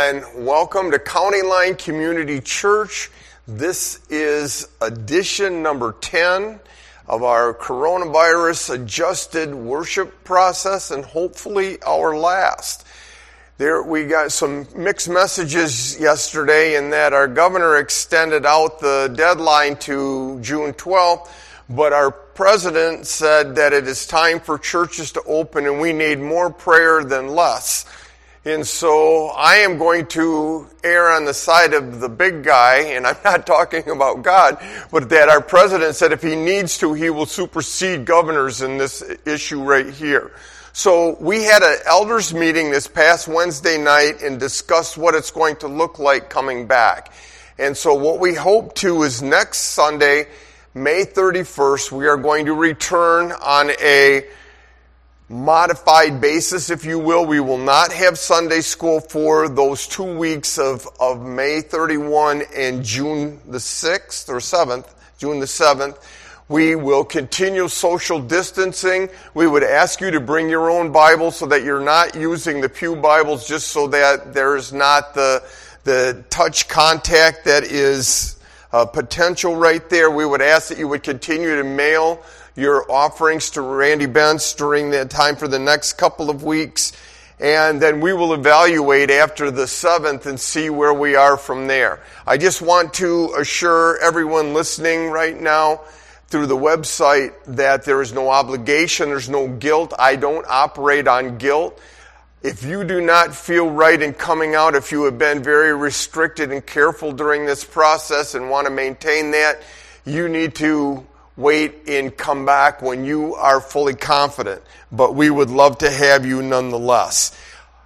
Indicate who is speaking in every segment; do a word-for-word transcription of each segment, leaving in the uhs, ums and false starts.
Speaker 1: and welcome to County Line Community Church. This is edition number ten of our coronavirus adjusted worship process, and hopefully our last. There, we got some mixed messages yesterday in that our governor extended out the deadline to June twelfth, but our president said that it is time for churches to open and we need more prayer than less. And so I am going to err on the side of the big guy, and I'm not talking about God, but that our president said if he needs to, he will supersede governors in this issue right here. So we had an elders meeting this past Wednesday night and discussed what it's going to look like coming back. And so what we hope to is next Sunday, May thirty-first, we are going to return on a modified basis, if you will. We will not have Sunday school for those two weeks of, of May thirty-first and June the sixth or seventh, June the seventh. We will continue social distancing. We would ask you to bring your own Bible so that you're not using the pew Bibles, just so that there's not the, the touch contact that is uh, potential right there. We would ask that you would continue to mail your offerings to Randy Bentz during that time for the next couple of weeks. And then we will evaluate after the seventh and see where we are from there. I just want to assure everyone listening right now through the website that there is no obligation, there's no guilt. I don't operate on guilt. If you do not feel right in coming out, if you have been very restricted and careful during this process and want to maintain that, you need to wait and come back when you are fully confident. But we would love to have you nonetheless.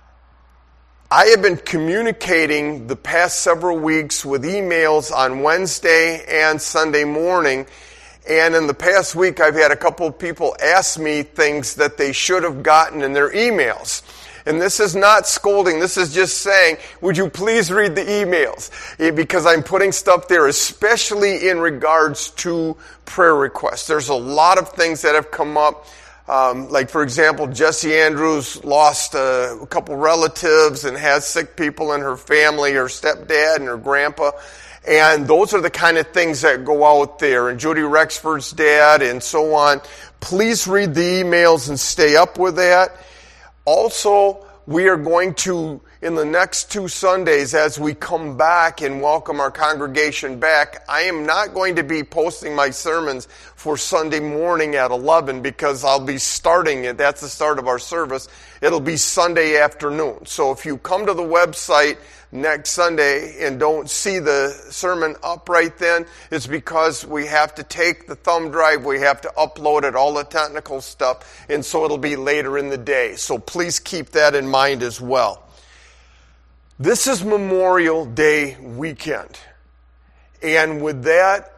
Speaker 1: I have been communicating the past several weeks with emails on Wednesday and Sunday morning. And in the past week, I've had a couple of people ask me things that they should have gotten in their emails. And this is not scolding. This is just saying, would you please read the emails? Because I'm putting stuff there, especially in regards to prayer requests. There's a lot of things that have come up. Um, like, for example, Jesse Andrews lost a, a couple relatives and has sick people in her family, her stepdad and her grandpa. And those are the kind of things that go out there. And Judy Rexford's dad and so on. Please read the emails and stay up with that. Also, we are going to, in the next two Sundays, as we come back and welcome our congregation back, I am not going to be posting my sermons for Sunday morning at eleven because I'll be starting it. That's the start of our service. It'll be Sunday afternoon. So if you come to the website next Sunday and don't see the sermon up right then, it's because we have to take the thumb drive, we have to upload it, all the technical stuff, and so it'll be later in the day. So please keep that in mind as well. This is Memorial Day weekend. And with that,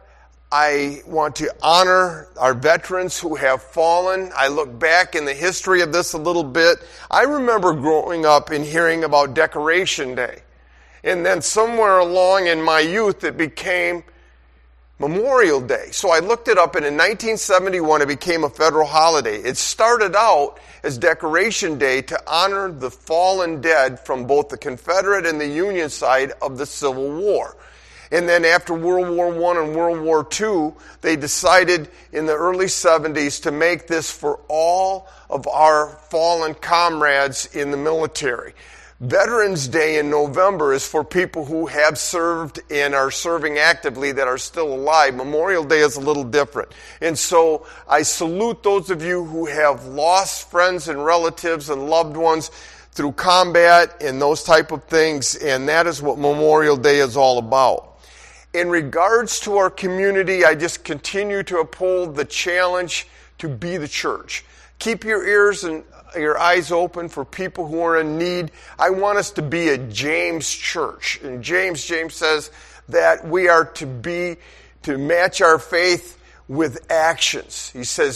Speaker 1: I want to honor our veterans who have fallen. I look back in the history of this a little bit. I remember growing up and hearing about Decoration Day. And then somewhere along in my youth, it became Memorial Day. So I looked it up, and in nineteen seventy-one, it became a federal holiday. It started out as Decoration Day to honor the fallen dead from both the Confederate and the Union side of the Civil War. And then after World War One and World War Two, they decided in the early seventies to make this for all of our fallen comrades in the military. Veterans Day in November is for people who have served and are serving actively that are still alive. Memorial Day is a little different. And so I salute those of you who have lost friends and relatives and loved ones through combat and those type of things, and that is what Memorial Day is all about. In regards to our community, I just continue to uphold the challenge to be the church. Keep your ears and your eyes open for people who are in need. I want us to be a James church. And James, James says that we are to be, to match our faith with actions. He says,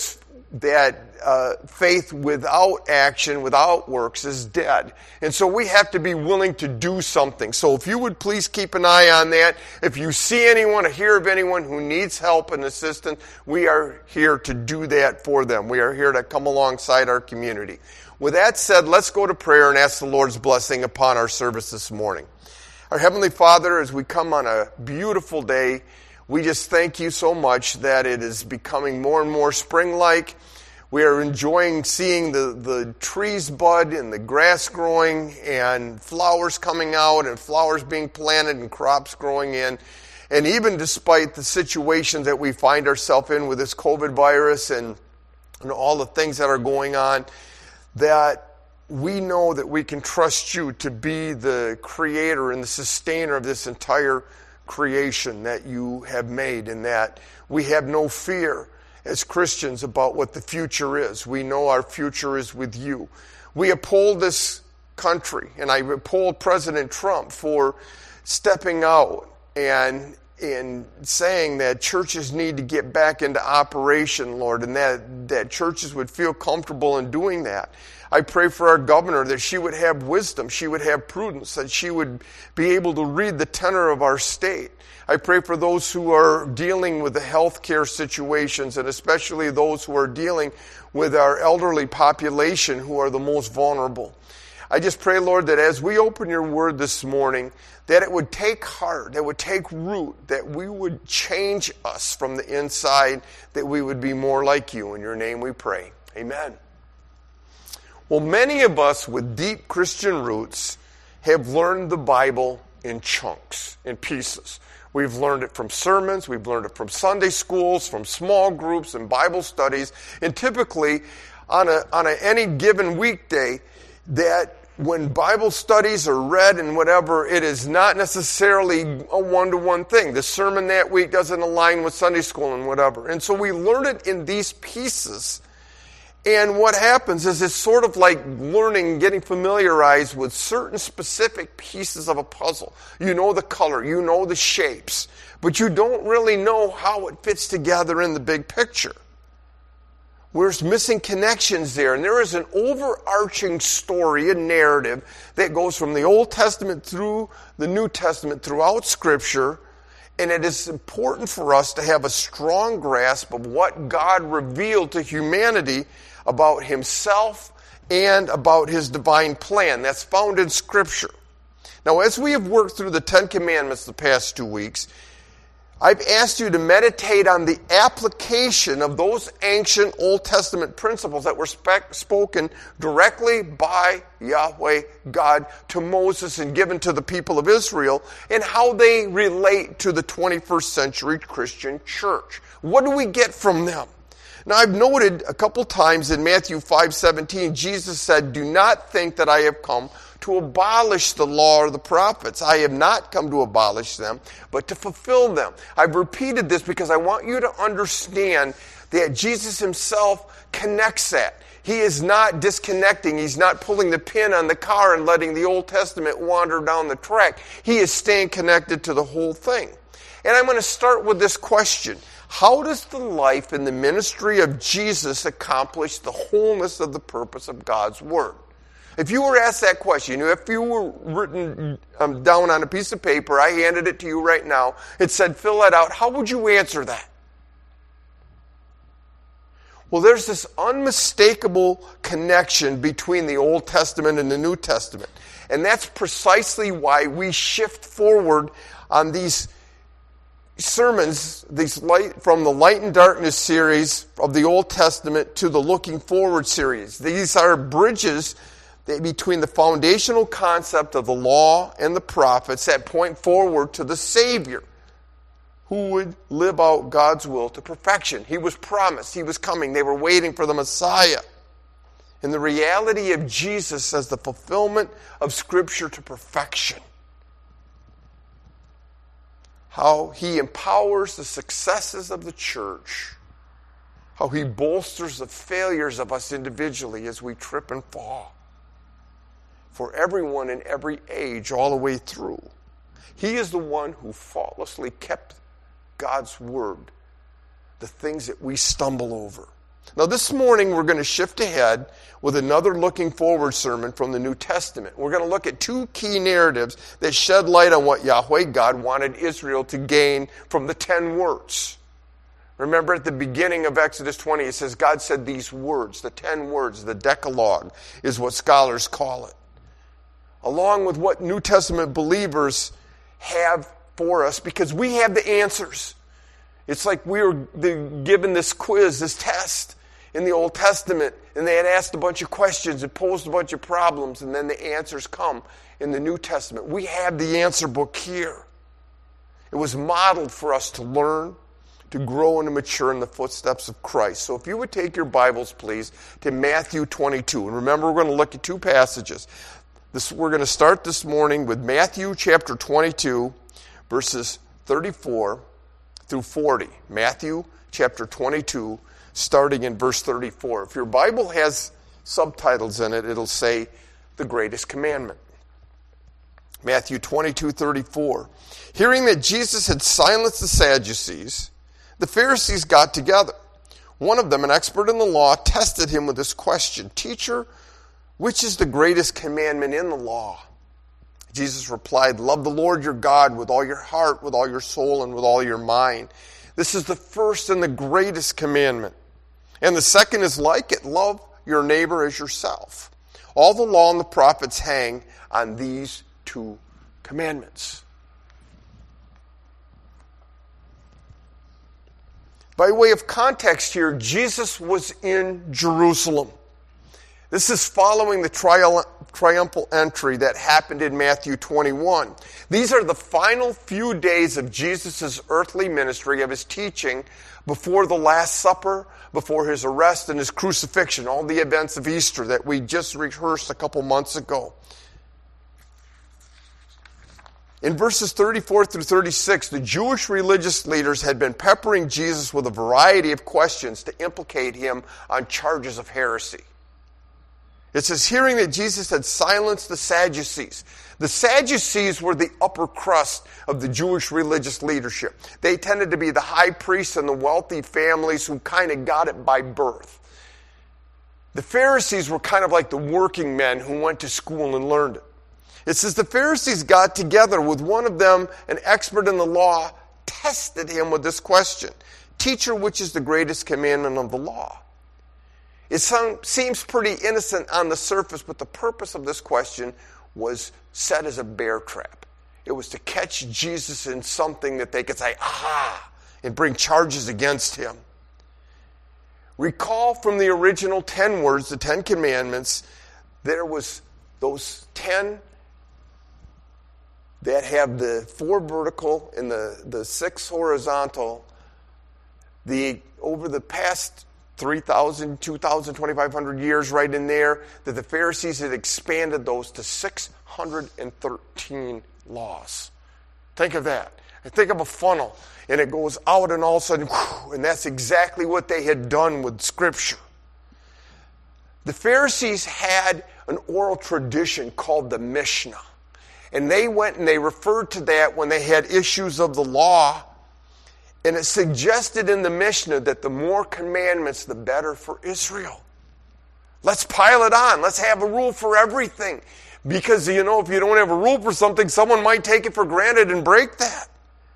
Speaker 1: that uh, faith without action, without works, is dead. And so we have to be willing to do something. So if you would please keep an eye on that. If you see anyone or hear of anyone who needs help and assistance, we are here to do that for them. We are here to come alongside our community. With that said, let's go to prayer and ask the Lord's blessing upon our service this morning. Our Heavenly Father, as we come on a beautiful day, we just thank you so much that it is becoming more and more spring-like. We are enjoying seeing the, the trees bud and the grass growing and flowers coming out and flowers being planted and crops growing in. And even despite the situations that we find ourselves in with this COVID virus and, and all the things that are going on, that we know that we can trust you to be the creator and the sustainer of this entire creation that you have made, and that we have no fear as Christians about what the future is. We know our future is with you. We uphold this country, and I uphold President Trump for stepping out and in saying that churches need to get back into operation, Lord, and that, that churches would feel comfortable in doing that. I pray for our governor that she would have wisdom, she would have prudence, that she would be able to read the tenor of our state. I pray for those who are dealing with the health care situations, and especially those who are dealing with our elderly population who are the most vulnerable. I just pray, Lord, that as we open your word this morning, that it would take heart, that it would take root, that we would change us from the inside, that we would be more like you. In your name we pray. Amen. Well, many of us with deep Christian roots have learned the Bible in chunks, in pieces. We've learned it from sermons, we've learned it from Sunday schools, from small groups and Bible studies, and typically on a on a, any given weekday, that when Bible studies are read and whatever, it is not necessarily a one-to-one thing. The sermon that week doesn't align with Sunday school and whatever. And so we learn it in these pieces. And what happens is it's sort of like learning, getting familiarized with certain specific pieces of a puzzle. You know the color, you know the shapes, but you don't really know how it fits together in the big picture. There's missing connections there, and there is an overarching story, a narrative that goes from the Old Testament through the New Testament throughout Scripture, and it is important for us to have a strong grasp of what God revealed to humanity about himself and about his divine plan. That's found in Scripture. Now, as we have worked through the Ten Commandments the past two weeks, I've asked you to meditate on the application of those ancient Old Testament principles that were spe- spoken directly by Yahweh God to Moses and given to the people of Israel, and how they relate to the twenty-first century Christian church. What do we get from them? Now, I've noted a couple times in Matthew five seventeen, Jesus said, "Do not think that I have come to abolish the law or the prophets. I have not come to abolish them, but to fulfill them." I've repeated this because I want you to understand that Jesus himself connects that. He is not disconnecting. He's not pulling the pin on the car and letting the Old Testament wander down the track. He is staying connected to the whole thing. And I'm going to start with this question. How does the life and the ministry of Jesus accomplish the wholeness of the purpose of God's Word? If you were asked that question, if you were written um, down on a piece of paper, I handed it to you right now, it said fill that out, how would you answer that? Well, there's this unmistakable connection between the Old Testament and the New Testament. And that's precisely why we shift forward on these sermons, these light, from the Light and Darkness series of the Old Testament to the Looking Forward series. These are bridges between the foundational concept of the law and the prophets that point forward to the Savior who would live out God's will to perfection. He was promised. He was coming. They were waiting for the Messiah. And the reality of Jesus as the fulfillment of Scripture to perfection. How he empowers the successes of the church. How he bolsters the failures of us individually as we trip and fall. For everyone in every age, all the way through. He is the one who faultlessly kept God's Word, the things that we stumble over. Now this morning we're going to shift ahead with another looking forward sermon from the New Testament. We're going to look at two key narratives that shed light on what Yahweh God wanted Israel to gain from the ten words. Remember at the beginning of Exodus twenty, it says God said these words, the ten words, the Decalogue is what scholars call it. Along with what New Testament believers have for us, because we have the answers. It's like we were given this quiz, this test in the Old Testament, and they had asked a bunch of questions and posed a bunch of problems, and then the answers come in the New Testament. We have the answer book here. It was modeled for us to learn, to grow and to mature in the footsteps of Christ. So if you would take your Bibles, please, to Matthew twenty-two. And remember, we're going to look at two passages. This, we're going to start this morning with Matthew chapter twenty-two, verses thirty-four through forty. Matthew chapter twenty-two, starting in verse thirty-four. If your Bible has subtitles in it, it'll say the greatest commandment. Matthew twenty-two, thirty-four. Hearing that Jesus had silenced the Sadducees, the Pharisees got together. One of them, an expert in the law, tested him with this question, "Teacher, which is the greatest commandment in the law?" Jesus replied, "Love the Lord your God with all your heart, with all your soul, and with all your mind. This is the first and the greatest commandment. And the second is like it, love your neighbor as yourself. All the law and the prophets hang on these two commandments." By way of context here, Jesus was in Jerusalem. This is following the triumphal entry that happened in Matthew twenty-one. These are the final few days of Jesus' earthly ministry, of his teaching, before the Last Supper, before his arrest and his crucifixion, all the events of Easter that we just rehearsed a couple months ago. In verses thirty-four through thirty-six, the Jewish religious leaders had been peppering Jesus with a variety of questions to implicate him on charges of heresy. It says, hearing that Jesus had silenced the Sadducees. The Sadducees were the upper crust of the Jewish religious leadership. They tended to be the high priests and the wealthy families who kind of got it by birth. The Pharisees were kind of like the working men who went to school and learned it. It says the Pharisees got together with one of them, an expert in the law, tested him with this question. "Teacher, which is the greatest commandment of the law?" It seems pretty innocent on the surface, but the purpose of this question was set as a bear trap. It was to catch Jesus in something that they could say, aha, and bring charges against him. Recall from the original ten words, the Ten Commandments, there was those ten that have the four vertical and the, the six horizontal. The over the past three thousand, two thousand, twenty-five hundred years right in there, that the Pharisees had expanded those to six hundred thirteen laws. Think of that. And think of a funnel, and it goes out and all of a sudden, whew, and that's exactly what they had done with Scripture. The Pharisees had an oral tradition called the Mishnah. And they went and they referred to that when they had issues of the law. And it suggested in the Mishnah that the more commandments, the better for Israel. Let's pile it on. Let's have a rule for everything. Because, you know, if you don't have a rule for something, someone might take it for granted and break that.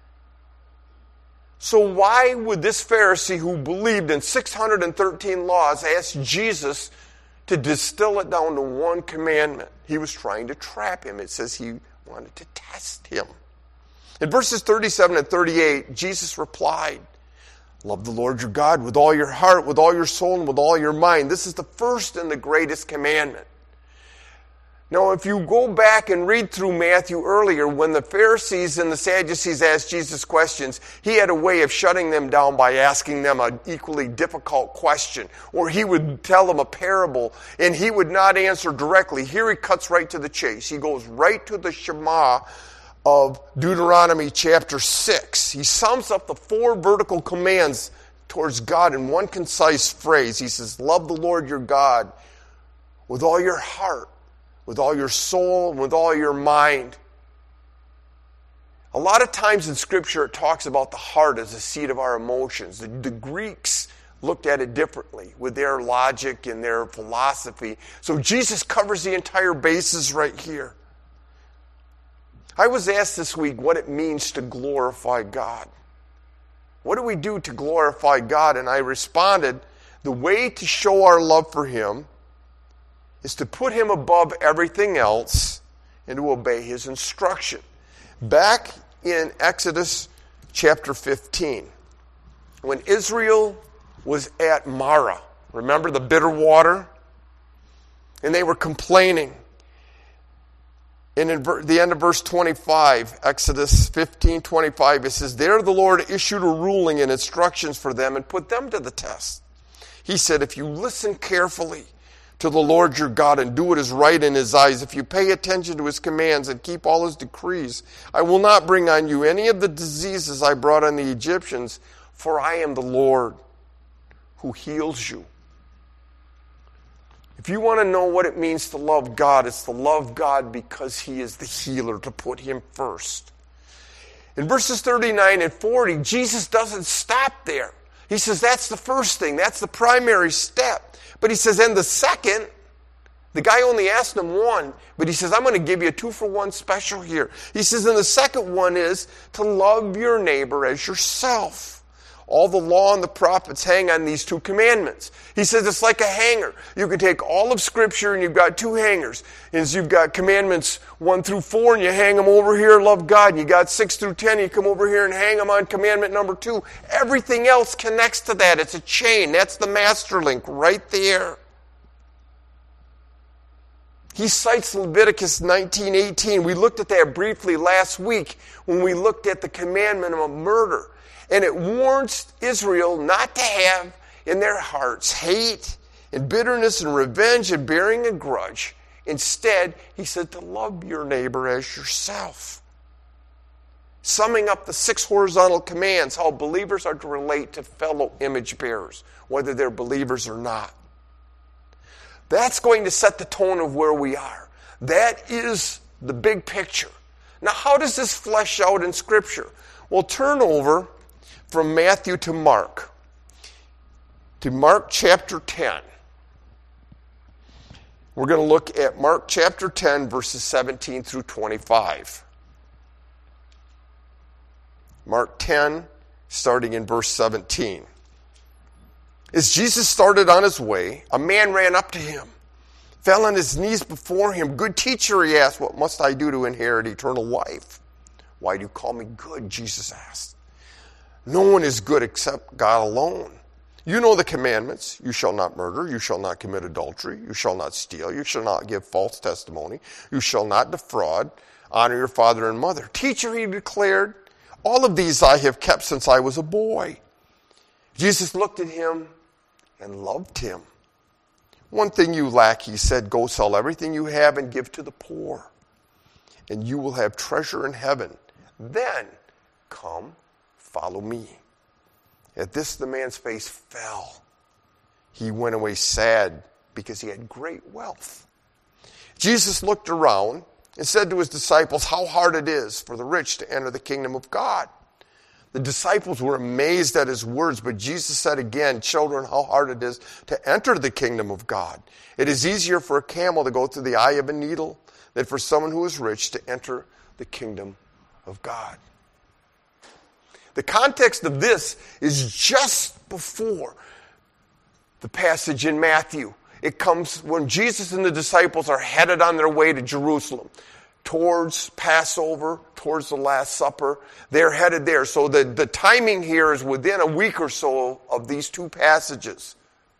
Speaker 1: So why would this Pharisee who believed in six hundred thirteen laws ask Jesus to distill it down to one commandment? He was trying to trap him. It says he wanted to test him. In verses thirty-seven and thirty-eight, Jesus replied, "Love the Lord your God with all your heart, with all your soul, and with all your mind. This is the first and the greatest commandment." Now, if you go back and read through Matthew earlier, when the Pharisees and the Sadducees asked Jesus questions, he had a way of shutting them down by asking them an equally difficult question. Or he would tell them a parable, and he would not answer directly. Here he cuts right to the chase. He goes right to the Shema of Deuteronomy chapter six. He sums up the four vertical commands towards God in one concise phrase. He says, love the Lord your God with all your heart, with all your soul, and with all your mind. A lot of times in Scripture it talks about the heart as the seat of our emotions. The, the Greeks looked at it differently with their logic and their philosophy. So Jesus covers the entire basis right here. I was asked this week what it means to glorify God. What do we do to glorify God? And I responded, the way to show our love for Him is to put Him above everything else and to obey His instruction. Back in Exodus chapter fifteen, when Israel was at Marah, remember the bitter water? And they were complaining. And in the end of verse twenty-five, Exodus fifteen twenty-five, it says, there the Lord issued a ruling and instructions for them and put them to the test. He said, if you listen carefully to the Lord your God and do what is right in His eyes, if you pay attention to His commands and keep all His decrees, I will not bring on you any of the diseases I brought on the Egyptians, for I am the Lord who heals you. If you want to know what it means to love God, it's to love God because He is the healer, to put Him first. In verses thirty-nine and forty, Jesus doesn't stop there. He says that's the first thing, that's the primary step. But He says, and the second, the guy only asked him one, but He says, I'm going to give you a two for one special here. He says, and the second one is to love your neighbor as yourself. All the law and the prophets hang on these two commandments. He says it's like a hanger. You can take all of Scripture and you've got two hangers. And you've got commandments one through four and you hang them over here, love God. And you got six through ten, you come over here and hang them on commandment number two. Everything else connects to that. It's a chain. That's the master link right there. He cites Leviticus nineteen eighteen. We looked at that briefly last week when we looked at the commandment of murder. And it warns Israel not to have in their hearts hate and bitterness and revenge and bearing a grudge. Instead, he said to love your neighbor as yourself. Summing up the six horizontal commands, how believers are to relate to fellow image bearers, whether they're believers or not. That's going to set the tone of where we are. That is the big picture. Now, how does this flesh out in Scripture? Well, turn over from Matthew to Mark, to Mark chapter ten. We're going to look at Mark chapter ten, verses seventeen through twenty-five. Mark ten, starting in verse seventeen. As Jesus started on His way, a man ran up to Him, fell on his knees before Him. Good teacher, he asked, what must I do to inherit eternal life? Why do you call me good? Jesus asked. No one is good except God alone. You know the commandments. You shall not murder. You shall not commit adultery. You shall not steal. You shall not give false testimony. You shall not defraud. Honor your father and mother. Teacher, he declared, all of these I have kept since I was a boy. Jesus looked at him and loved him. One thing you lack, he said, go sell everything you have and give to the poor, and you will have treasure in heaven. Then come, follow me. At this, the man's face fell. He went away sad because he had great wealth. Jesus looked around and said to His disciples, how hard it is for the rich to enter the kingdom of God. The disciples were amazed at His words, but Jesus said again, children, how hard it is to enter the kingdom of God. It is easier for a camel to go through the eye of a needle than for someone who is rich to enter the kingdom of God. The context of this is just before the passage in Matthew. It comes when Jesus and the disciples are headed on their way to Jerusalem, towards Passover, towards the Last Supper. They're headed there. So the, the timing here is within a week or so of these two passages.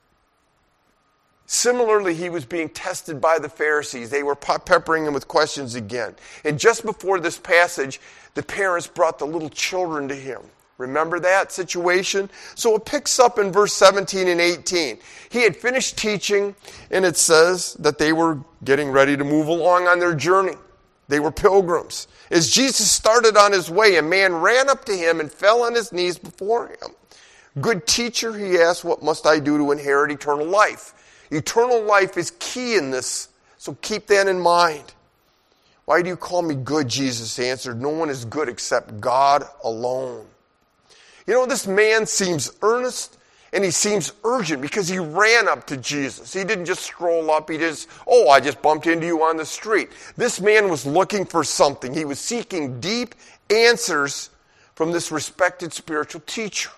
Speaker 1: Similarly, He was being tested by the Pharisees. They were peppering Him with questions again. And just before this passage, the parents brought the little children to Him. Remember that situation? So it picks up in verse seventeen and eighteen. He had finished teaching, and it says that they were getting ready to move along on their journey. They were pilgrims. As Jesus started on His way, a man ran up to Him and fell on his knees before Him. Good teacher, he asked, what must I do to inherit eternal life? Eternal life is key in this, so keep that in mind. Why do you call me good? Jesus answered. No one is good except God alone. You know, this man seems earnest And he seems urgent because he ran up to Jesus. He didn't just stroll up. He just, oh, I just bumped into you on the street. This man was looking for something. He was seeking deep answers from this respected spiritual teacher.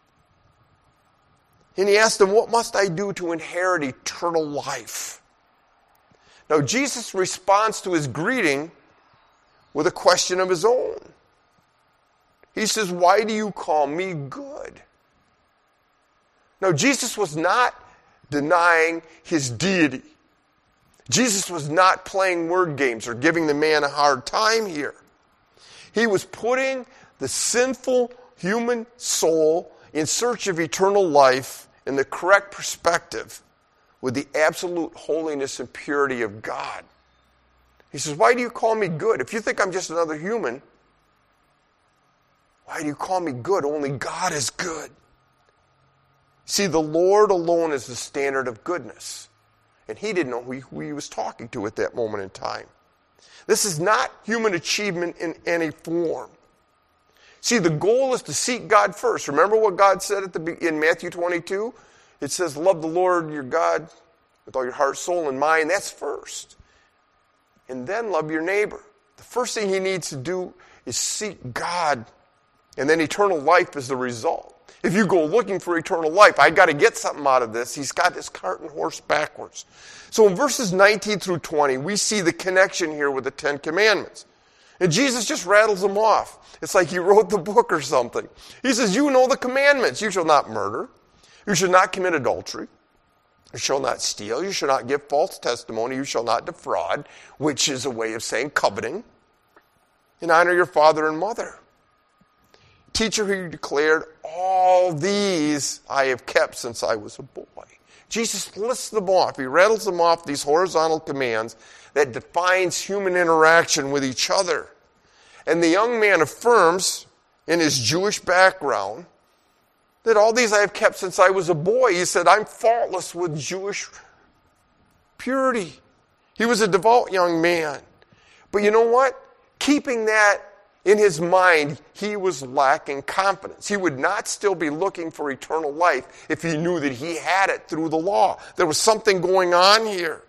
Speaker 1: And he asked him, what must I do to inherit eternal life? Now, Jesus responds to his greeting with a question of his own. He says, why do you call me good? Now, Jesus was not denying his deity. Jesus was not playing word games or giving the man a hard time here. He was putting the sinful human soul in search of eternal life in the correct perspective with the absolute holiness and purity of God. He says, why do you call me good? If you think I'm just another human, why do you call me good? Only God is good. See, the Lord alone is the standard of goodness. And he didn't know who he, who he was talking to at that moment in time. This is not human achievement in any form. See, the goal is to seek God first. Remember what God said at the in Matthew twenty-two? It says, love the Lord your God with all your heart, soul, and mind. That's first. And then love your neighbor. The first thing he needs to do is seek God. And then eternal life is the result. If you go looking for eternal life, I got to get something out of this. He's got this cart and horse backwards. So in verses nineteen through twenty, we see the connection here with the Ten Commandments. And Jesus just rattles them off. It's like he wrote the book or something. He says, you know the commandments. You shall not murder. You shall not commit adultery. You shall not steal. You shall not give false testimony. You shall not defraud, which is a way of saying coveting. And honor your father and mother. Teacher, who declared, all these I have kept since I was a boy. Jesus lists them off. He rattles them off, these horizontal commands that defines human interaction with each other. And the young man affirms, in his Jewish background, that all these I have kept since I was a boy. He said, I'm faultless with Jewish purity. He was a devout young man. But you know what? Keeping that in his mind, he was lacking confidence. He would not still be looking for eternal life if he knew that he had it through the law. There was something going on here.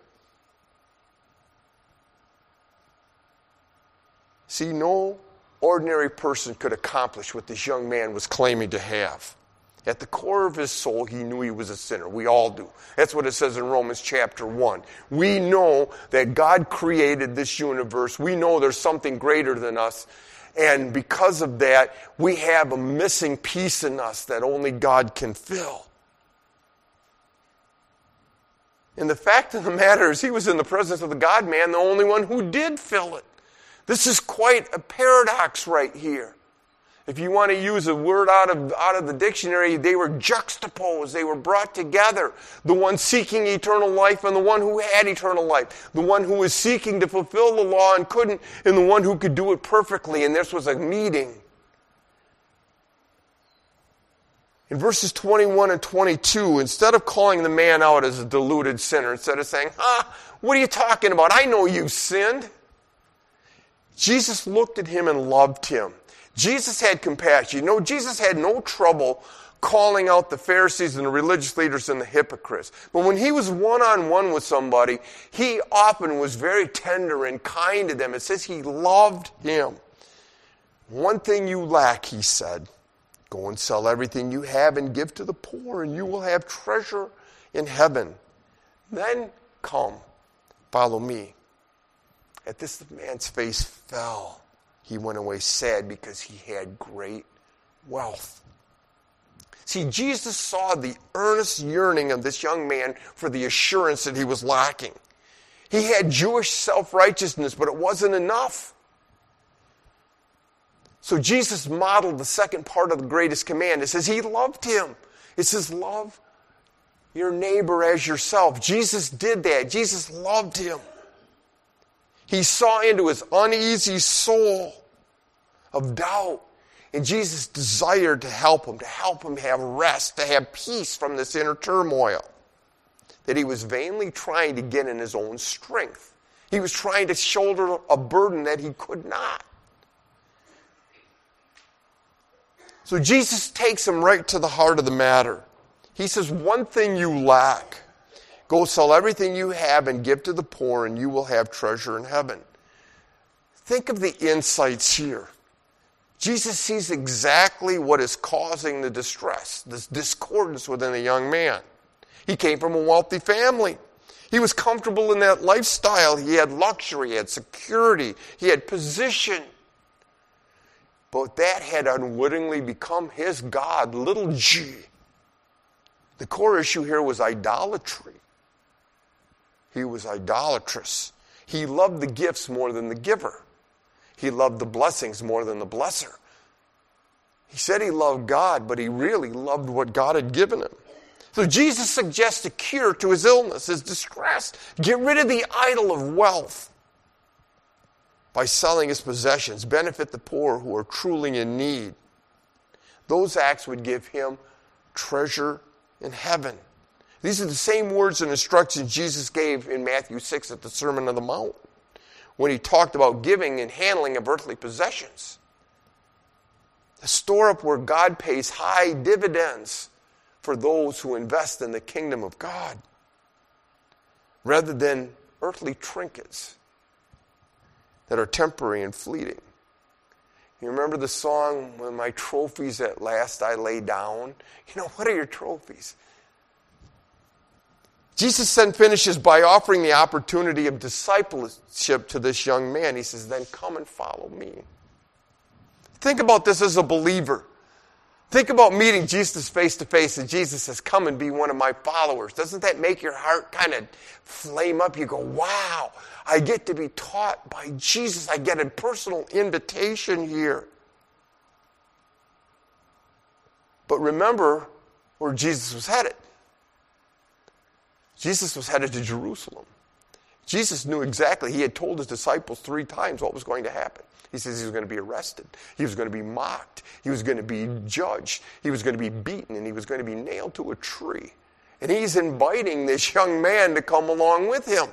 Speaker 1: See, no ordinary person could accomplish what this young man was claiming to have. At the core of his soul, he knew he was a sinner. We all do. That's what it says in Romans chapter one. We know that God created this universe. We know there's something greater than us. And because of that, we have a missing piece in us that only God can fill. And the fact of the matter is, he was in the presence of the God-man, the only one who did fill it. This is quite a paradox right here. If you want to use a word out of, out of the dictionary, they were juxtaposed. They were brought together. The one seeking eternal life and the one who had eternal life. The one who was seeking to fulfill the law and couldn't, and the one who could do it perfectly. And this was a meeting. In verses twenty-one and twenty-two, instead of calling the man out as a deluded sinner, instead of saying, huh, what are you talking about? I know you sinned. Jesus looked at him and loved him. Jesus had compassion. You know, Jesus had no trouble calling out the Pharisees and the religious leaders and the hypocrites. But when he was one-on-one with somebody, he often was very tender and kind to them. It says he loved him. One thing you lack, he said, go and sell everything you have and give to the poor, and you will have treasure in heaven. Then come, follow me. At this, the man's face fell. He went away sad because he had great wealth. See, Jesus saw the earnest yearning of this young man for the assurance that he was lacking. He had Jewish self-righteousness, but it wasn't enough. So Jesus modeled the second part of the greatest command. It says he loved him. It says love your neighbor as yourself. Jesus did that. Jesus loved him. He saw into his uneasy soul of doubt. And Jesus desired to help him, to help him have rest, to have peace from this inner turmoil that he was vainly trying to get in his own strength. He was trying to shoulder a burden that he could not. So Jesus takes him right to the heart of the matter. He says, one thing you lack. Go sell everything you have and give to the poor, and you will have treasure in heaven. Think of the insights here. Jesus sees exactly what is causing the distress, this discordance within the young man. He came from a wealthy family. He was comfortable in that lifestyle. He had luxury, he had security, he had position. But that had unwittingly become his God, little g. The core issue here was idolatry. He was idolatrous. He loved the gifts more than the giver. He loved the blessings more than the blesser. He said he loved God, but he really loved what God had given him. So Jesus suggests a cure to his illness, his distress. Get rid of the idol of wealth by selling his possessions. Benefit the poor who are truly in need. Those acts would give him treasure in heaven. These are the same words and instructions Jesus gave in Matthew six at the Sermon on the Mount, when he talked about giving and handling of earthly possessions. A store up where God pays high dividends for those who invest in the kingdom of God, rather than earthly trinkets that are temporary and fleeting. You remember the song, "When my trophies at last I lay down"? You know, what are your trophies? Jesus then finishes by offering the opportunity of discipleship to this young man. He says, then come and follow me. Think about this as a believer. Think about meeting Jesus face to face and Jesus says, come and be one of my followers. Doesn't that make your heart kind of flame up? You go, wow, I get to be taught by Jesus. I get a personal invitation here. But remember where Jesus was headed. Jesus was headed to Jerusalem. Jesus knew exactly. He had told his disciples three times what was going to happen. He says he was going to be arrested. He was going to be mocked. He was going to be judged. He was going to be beaten, and he was going to be nailed to a tree. And he's inviting this young man to come along with him.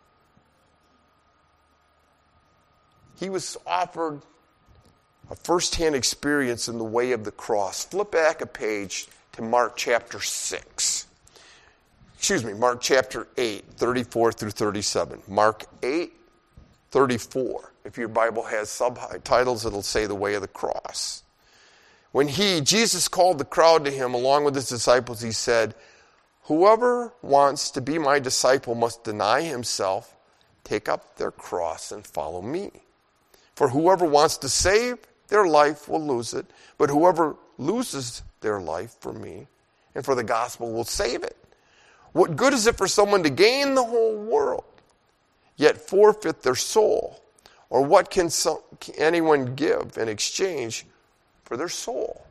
Speaker 1: He was offered a first-hand experience in the way of the cross. Flip back a page to Mark chapter six. Excuse me, Mark chapter eight, thirty-four through thirty-seven. Mark eight, thirty-four. If your Bible has subtitles, it'll say the way of the cross. When he, Jesus, called the crowd to him along with his disciples, he said, whoever wants to be my disciple must deny himself, take up their cross, and follow me. For whoever wants to save their life will lose it, but whoever loses their life for me and for the gospel will save it. What good is it for someone to gain the whole world, yet forfeit their soul? Or what can some, anyone give in exchange for their soul?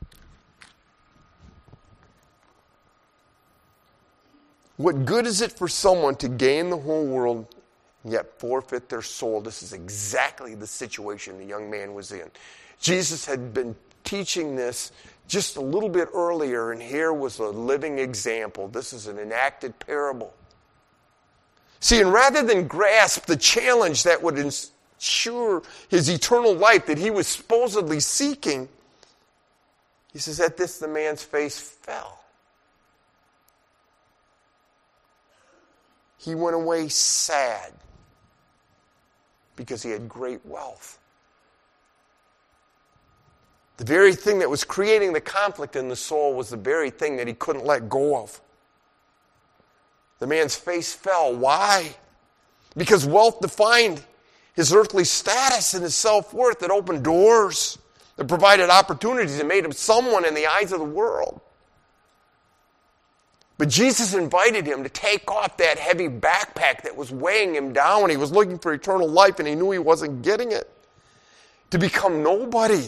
Speaker 1: What good is it for someone to gain the whole world, yet forfeit their soul? This is exactly the situation the young man was in. Jesus had been teaching this just a little bit earlier, and here was a living example. This is an enacted parable. See, and rather than grasp the challenge that would ensure his eternal life that he was supposedly seeking, he says, at this the man's face fell. He went away sad because he had great wealth. The very thing that was creating the conflict in the soul was the very thing that he couldn't let go of. The man's face fell. Why? Because wealth defined his earthly status and his self-worth. It opened doors. It provided opportunities. It made him someone in the eyes of the world. But Jesus invited him to take off that heavy backpack that was weighing him down. He was looking for eternal life and he knew he wasn't getting it. To become nobody.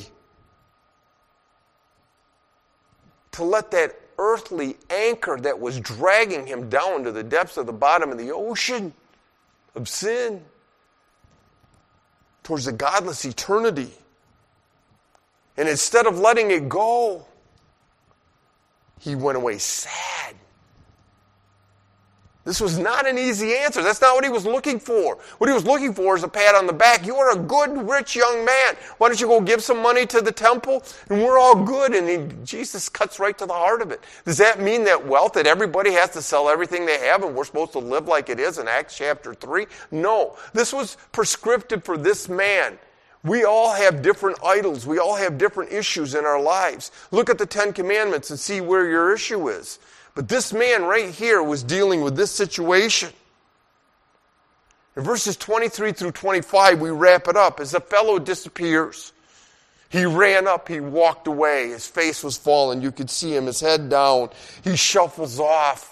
Speaker 1: To let that earthly anchor that was dragging him down to the depths of the bottom of the ocean of sin towards the godless eternity. And instead of letting it go, he went away sad This was not an easy answer. That's not what he was looking for. What he was looking for is a pat on the back. You are a good, rich young man. Why don't you go give some money to the temple? And we're all good. And he, Jesus cuts right to the heart of it. Does that mean that wealth, that everybody has to sell everything they have and we're supposed to live like it is in Acts chapter three? No. This was prescriptive for this man. We all have different idols. We all have different issues in our lives. Look at the Ten Commandments and see where your issue is. But this man right here was dealing with this situation. In verses twenty-three through twenty-five, we wrap it up. As the fellow disappears, he ran up, he walked away. His face was fallen. You could see him, his head down. He shuffles off.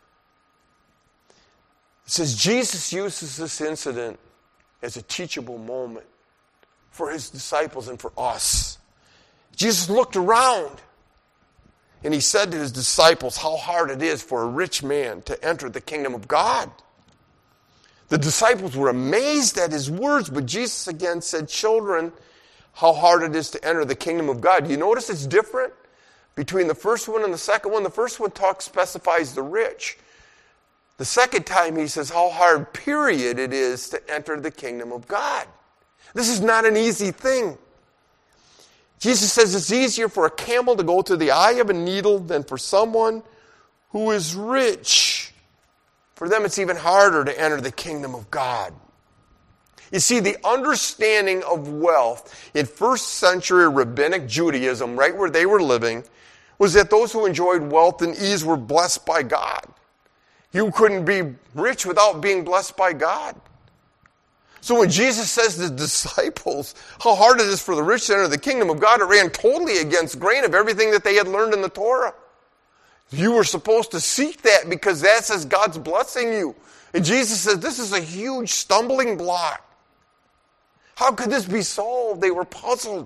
Speaker 1: It says Jesus uses this incident as a teachable moment for his disciples and for us. Jesus looked around. And he said to his disciples how hard it is for a rich man to enter the kingdom of God. The disciples were amazed at his words, but Jesus again said, children, how hard it is to enter the kingdom of God. You notice it's different between the first one and the second one? The first one talks, specifies the rich. The second time he says how hard, period, it is to enter the kingdom of God. This is not an easy thing. Jesus says it's easier for a camel to go through the eye of a needle than for someone who is rich. For them, it's even harder to enter the kingdom of God. You see, the understanding of wealth in first century rabbinic Judaism, right where they were living, was that those who enjoyed wealth and ease were blessed by God. You couldn't be rich without being blessed by God. So when Jesus says to the disciples how hard it is for the rich to enter the kingdom of God, it ran totally against grain of everything that they had learned in the Torah. You were supposed to seek that because that says God's blessing you. And Jesus says this is a huge stumbling block. How could this be solved? They were puzzled.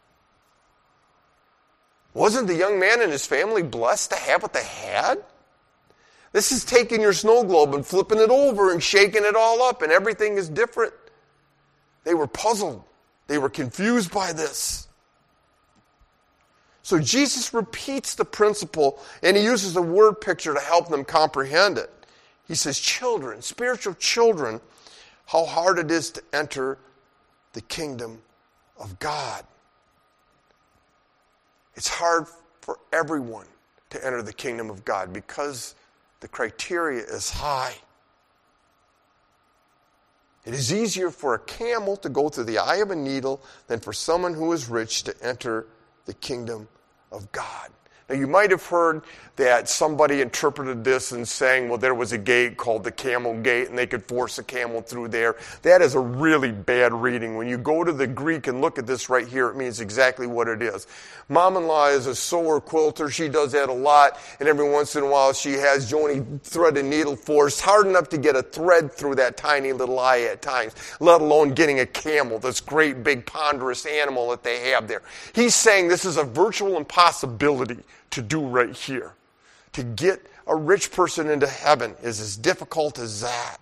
Speaker 1: Wasn't the young man and his family blessed to have what they had? This is taking your snow globe and flipping it over and shaking it all up, and everything is different. They were puzzled. They were confused by this. So Jesus repeats the principle, and he uses a word picture to help them comprehend it. He says, children, spiritual children, how hard it is to enter the kingdom of God. It's hard for everyone to enter the kingdom of God because the criteria is high. It is easier for a camel to go through the eye of a needle than for someone who is rich to enter the kingdom of God. Now, you might have heard that somebody interpreted this and saying, well, there was a gate called the camel gate and they could force a camel through there. That is a really bad reading. When you go to the Greek and look at this right here, it means exactly what it is. Mom-in-law is a sewer quilter. She does that a lot. And every once in a while, she has Joni thread and needle force hard enough to get a thread through that tiny little eye at times, let alone getting a camel, this great big ponderous animal that they have there. He's saying this is a virtual impossibility to do right here. To get a rich person into heaven is as difficult as that.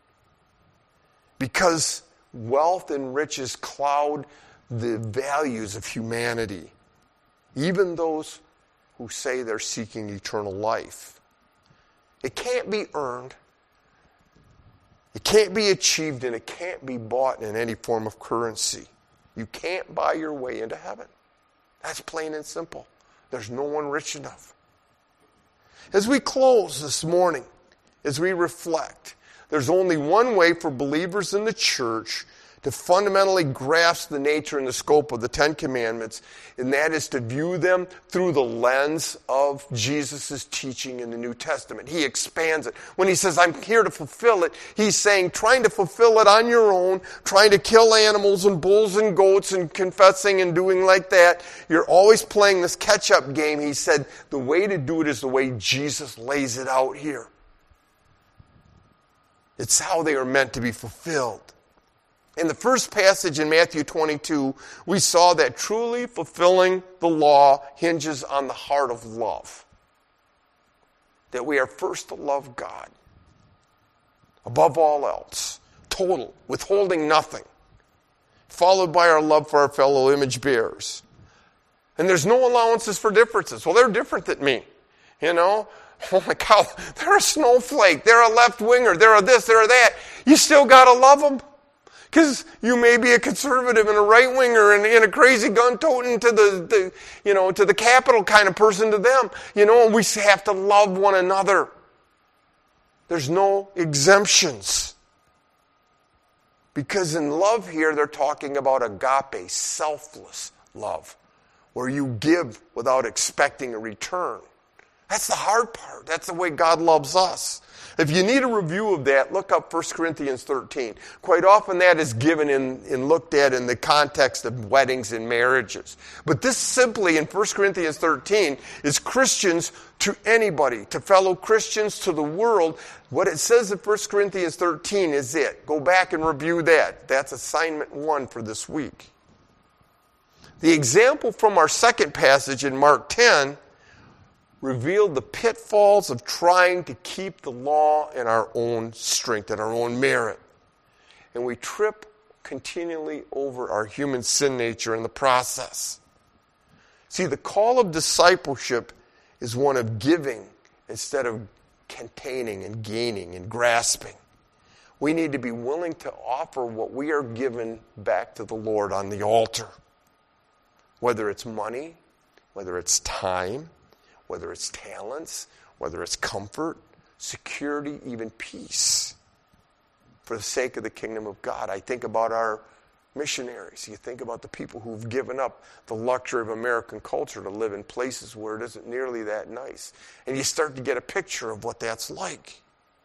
Speaker 1: Because wealth and riches cloud the values of humanity. Even those who say they're seeking eternal life. It can't be earned. It can't be achieved, and it can't be bought in any form of currency. You can't buy your way into heaven. That's plain and simple. There's no one rich enough. As we close this morning, as we reflect, there's only one way for believers in the church to fundamentally grasp the nature and the scope of the Ten Commandments, and that is to view them through the lens of Jesus' teaching in the New Testament. He expands it. When he says, I'm here to fulfill it, he's saying trying to fulfill it on your own, trying to kill animals and bulls and goats and confessing and doing like that, you're always playing this catch-up game. He said the way to do it is the way Jesus lays it out here. It's how they are meant to be fulfilled. In the first passage in Matthew twenty-two, we saw that truly fulfilling the law hinges on the heart of love. That we are first to love God above all else, total, withholding nothing, followed by our love for our fellow image bearers. And there's no allowances for differences. Well, they're different than me. You know, oh my God, they're a snowflake, they're a left-winger, they're a this, they're a that. You still got to love them. Because you may be a conservative and a right-winger and, and a crazy gun-toting to the, the, you know, to the Capitol kind of person to them. You know, we have to love one another. There's no exemptions. Because in love here, they're talking about agape, selfless love, where you give without expecting a return. That's the hard part. That's the way God loves us. If you need a review of that, look up First Corinthians thirteen. Quite often that is given in, and looked at in the context of weddings and marriages. But this simply in First Corinthians thirteen is Christians to anybody, to fellow Christians, to the world. What it says in First Corinthians thirteen is it. Go back and review that. That's assignment one for this week. The example from our second passage in Mark ten revealed the pitfalls of trying to keep the law in our own strength, in our own merit. And we trip continually over our human sin nature in the process. See, the call of discipleship is one of giving instead of containing and gaining and grasping. We need to be willing to offer what we are given back to the Lord on the altar. Whether it's money, whether it's time, whether it's talents, whether it's comfort, security, even peace, for the sake of the kingdom of God. I think about our missionaries. You think about the people who've given up the luxury of American culture to live in places where it isn't nearly that nice. And you start to get a picture of what that's like.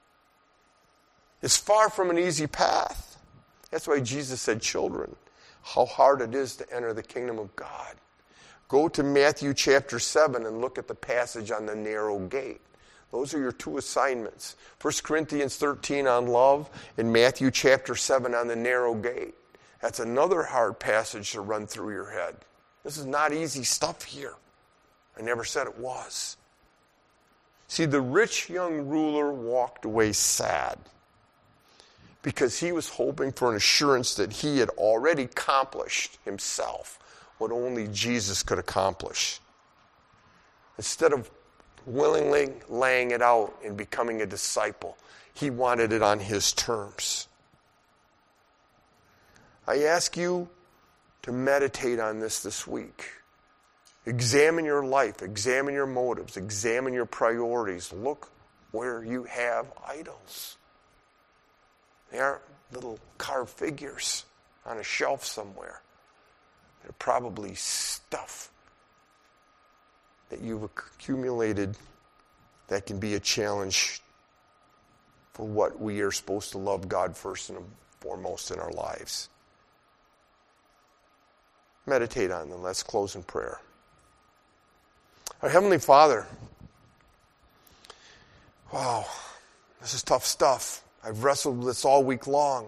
Speaker 1: It's far from an easy path. That's why Jesus said, children, how hard it is to enter the kingdom of God. Go to Matthew chapter seven and look at the passage on the narrow gate. Those are your two assignments. First Corinthians thirteen on love and Matthew chapter seven on the narrow gate. That's another hard passage to run through your head. This is not easy stuff here. I never said it was. See, the rich young ruler walked away sad because he was hoping for an assurance that he had already accomplished himself what only Jesus could accomplish. Instead of willingly laying it out and becoming a disciple, he wanted it on his terms. I ask you to meditate on this this week. Examine your life, examine your motives, examine your priorities. Look where you have idols. They aren't little carved figures on a shelf somewhere. They're probably stuff that you've accumulated that can be a challenge for what we are supposed to love God first and foremost in our lives. Meditate on them. Let's close in prayer. Our Heavenly Father, wow, this is tough stuff. I've wrestled with this all week long.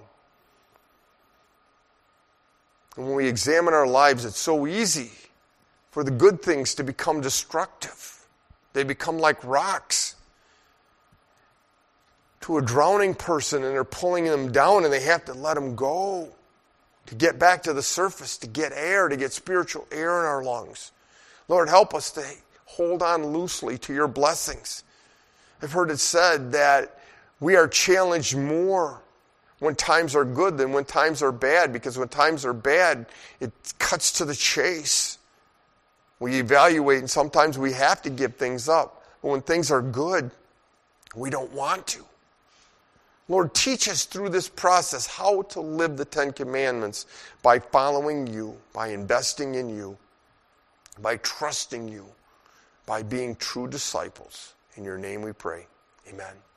Speaker 1: And when we examine our lives, it's so easy for the good things to become destructive. They become like rocks to a drowning person, and they're pulling them down, and they have to let them go to get back to the surface, to get air, to get spiritual air in our lungs. Lord, help us to hold on loosely to your blessings. I've heard it said that we are challenged more when times are good than when times are bad, because when times are bad, it cuts to the chase. We evaluate, and sometimes we have to give things up. But when things are good, we don't want to. Lord, teach us through this process how to live the Ten Commandments by following you, by investing in you, by trusting you, by being true disciples. In your name we pray. Amen.